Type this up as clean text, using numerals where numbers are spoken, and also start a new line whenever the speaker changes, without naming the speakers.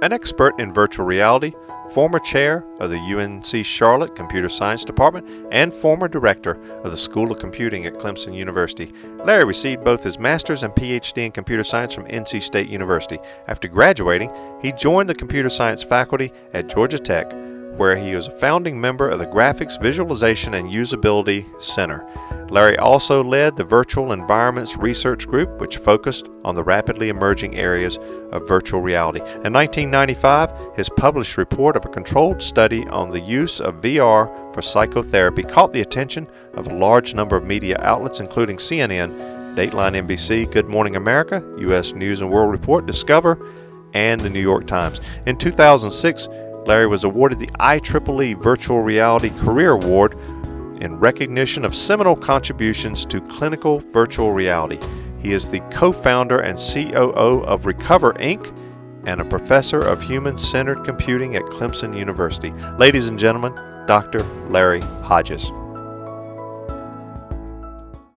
An expert in virtual reality, former chair of the UNC Charlotte Computer Science Department, and former director of the School of Computing at Clemson University, Larry received both his master's and PhD in computer science from NC State University. After graduating, he joined the computer science faculty at Georgia Tech, where he was a founding member of the Graphics, Visualization, and Usability Center. Larry also led the Virtual Environments Research Group, which focused on the rapidly emerging areas of virtual reality. In 1995, his published report of a controlled study on the use of VR for psychotherapy caught the attention of a large number of media outlets, including CNN, Dateline NBC, Good Morning America, U.S. News and World Report, Discover, and the New York Times. In 2006, Larry was awarded the IEEE Virtual Reality Career Award in recognition of seminal contributions to clinical virtual reality. He is the co-founder and COO of Recover Inc. and a professor of human-centered computing at Clemson University. Ladies and gentlemen, Dr. Larry Hodges.